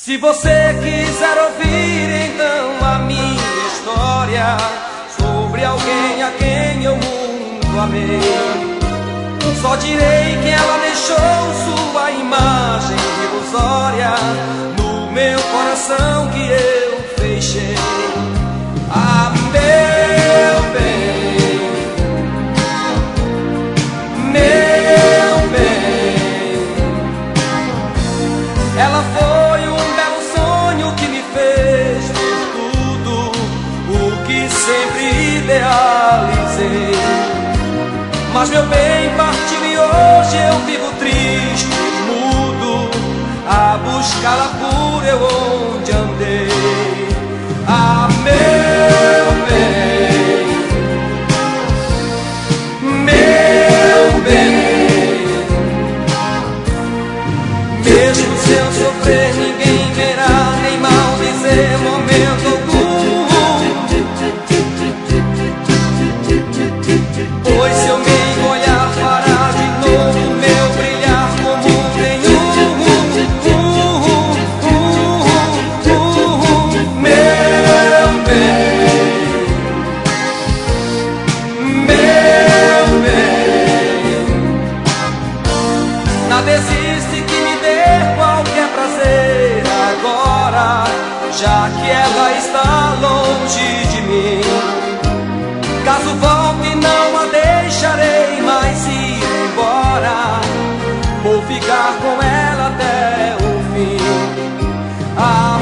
Se você quiser ouvir então a minha história sobre alguém a quem eu muito amei, só direi que ela deixou sua imagem ilusória no meu coração que eu fechei. Ah, meu bem, meu bem, ela foi um belo sonho que me fez ter tudo o que sempre idealizei. Mas meu bem partiu e hoje eu vivo triste e mudo a buscá-la por eu onde andei. Ah, meu bem, meu bem, mesmo se eu sofrer ninguém verá, nem mal dizer momento algum. Pois se eu me olhar parar de novo, meu brilhar como nenhum. Meu bem, meu bem, nada existe que me dê qualquer prazer agora, já que ela está longe de mim. Caso volte não a deixarei mais ir embora, vou ficar com ela até o fim. Ah,